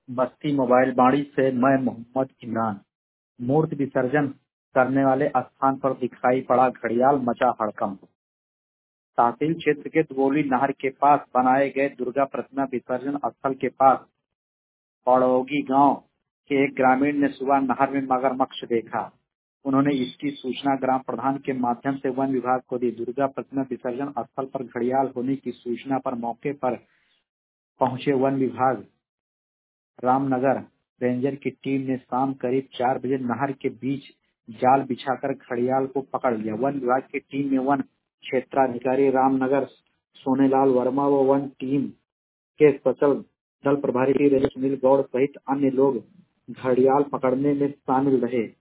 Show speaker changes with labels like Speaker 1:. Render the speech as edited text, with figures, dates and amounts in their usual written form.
Speaker 1: बस्ती mobile बाड़ी से मैं मोहम्मद इमरान। मूर्ति विसर्जन करने वाले स्थान पर दिखाई पड़ा घड़ियाल, मचा हड़कंप। तहसील क्षेत्र के दुबोली नहर के पास बनाए गए दुर्गा प्रतिमा विसर्जन स्थल के पास पड़ोगी गांव के एक ग्रामीण ने सुबह नहर में मगरमच्छ देखा। उन्होंने इसकी सूचना ग्राम प्रधान के माध्यम से वन विभाग को दी। दुर्गा प्रतिमा विसर्जन स्थल पर घड़ियाल होने की सूचना पर मौके पर पहुंचे वन विभाग रामनगर रेंजर की टीम ने शाम करीब 4 बजे नहर के बीच जाल बिछाकर घड़ियाल को पकड़ लिया। वन विभाग की टीम में वन क्षेत्राधिकारी रामनगर सोनेलाल वर्मा व वन टीम के सचल दल प्रभारी सुनील गौड़ सहित अन्य लोग घड़ियाल पकड़ने में शामिल रहे।